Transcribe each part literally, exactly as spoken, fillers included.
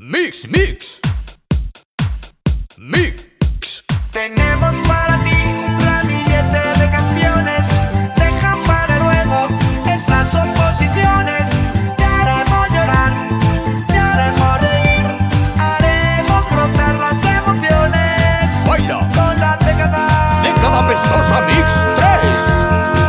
Mix, mix. Mix. Tenemos para ti un ramillete de canciones. Deja para luego esas oposiciones. Te haremos llorar, te haremos reír. Haremos brotar las emociones. Baila con la década. Década Apestosa Mix tres.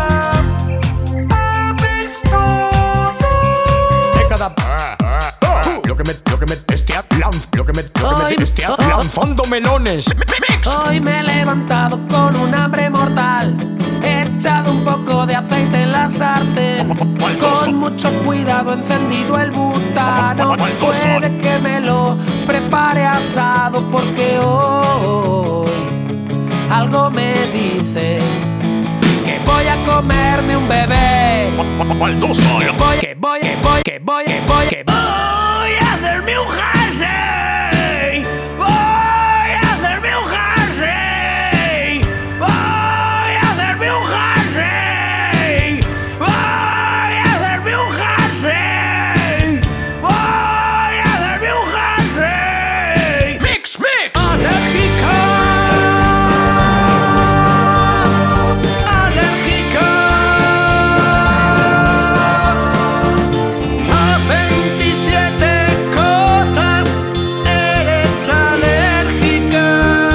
Apestoso. Década. Lo que me, lo que me esté lanz, lo que me, lo que me esté lanzando melones. Mix. Hoy me he levantado con un hambre mortal. He echado un poco de aceite en la sartén. Con mucho cuidado he encendido el butano. Puede que me lo prepare asado, porque hoy algo me dice que voy a comerme un bebé. Maldosa. Voy, que voy, que voy, que voy, que voy, que voy a hacerme un jersey. Voy a hacerme un jersey. Voy a hacerme un jersey. Voy a hacerme un jersey. Voy a hacerme un jersey. Mix, mix. Alérgica. Alérgica. A veintisiete cosas eres alérgica.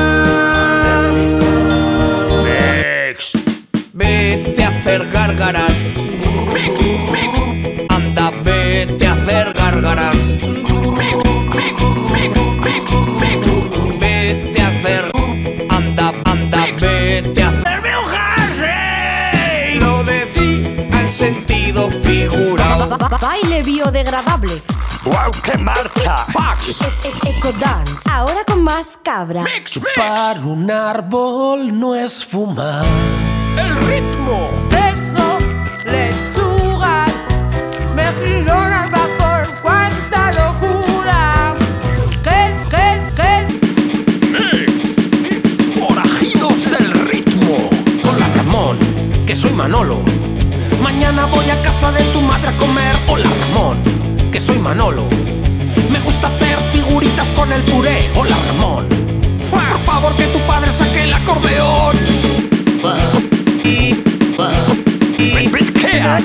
Mix. Vete a hacer gárgaras. Anda, vete a hacer gárgaras. Vete a hacer. Anda, anda, vete a hacer. ¡Hacerme un jersey! Lo decía en sentido figurado. Ba- ba- Baile biodegradable. Wow, qué marcha. Fax. E- e- Eco Dance. Ahora con más cabra. Mix, mix. Para un árbol no es fumar. El ritmo. Eso, lechugas, mejillones al vapor, cuánta locura. ¿Qué, qué, qué? Mix. Forajidos del ritmo. Hola Ramón, que soy Manolo. Mañana voy a casa de tu madre a comer. Hola Ramón, que soy Manolo. Me gusta hacer figuritas con el puré. Hola Ramón, por favor que tu padre saque el acordeón. Brisquea.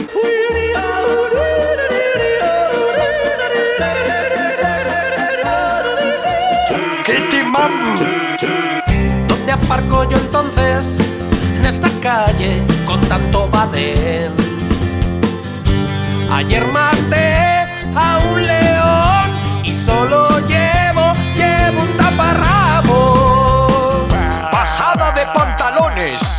Kitty Mambo. ¿Dónde aparco yo entonces en esta calle con tanto badén? Ayer maté a un león y solo llevo, llevo un taparrabo. Bajada de pantalones.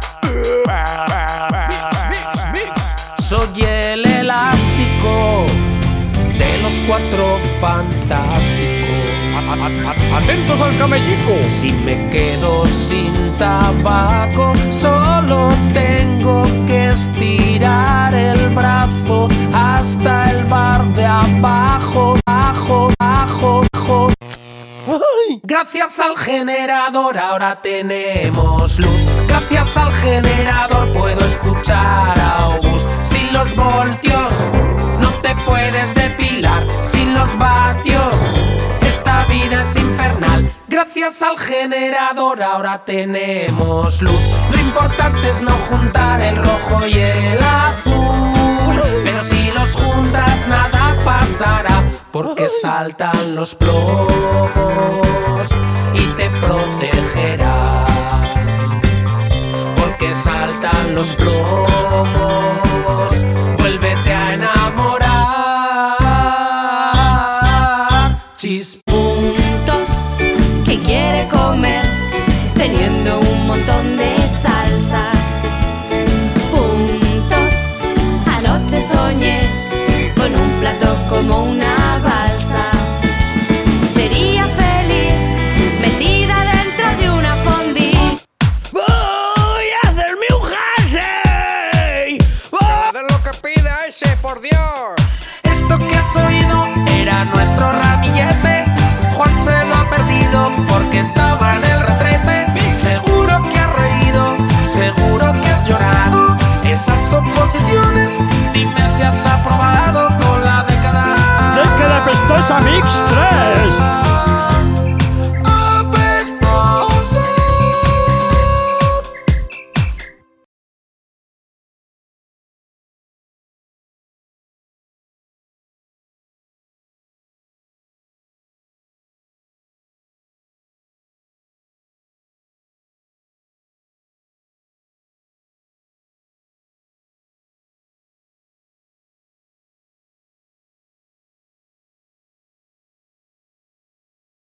Mix, mix, mix. Soy el elástico de los Cuatro Fantásticos. A- a- a- Atentos al camellico. Si me quedo sin tabaco, solo tengo que estirar el brazo hasta el bar de abajo, abajo, abajo, abajo. Gracias al generador ahora tenemos luz. Gracias al generador puedo escuchar a Obús. Sin los voltios no te puedes depilar. Sin los vatios esta vida es infernal. Gracias al generador ahora tenemos luz. Lo importante es no juntar el rojo y el azul. Pero si los juntas nada pasará, porque saltan los plomos y te protegerá. Porque saltan los plomos, vuélvete a enamorar. Chis. Puntos que quiere comer, teniendo un montón de salsa. Puntos, anoche soñé con un plato como una balsa. Sería feliz metida dentro de una fondue. Voy a hacerme un jersey. De lo que pide ese, por Dios. Esto que has oído era nuestro ramillete. Juan se lo ha perdido porque estaba en el retrete. Seguro que has reído, seguro que has llorado. Esas oposiciones, dime si has aprobado con la década. Década Apestosa Mix tres.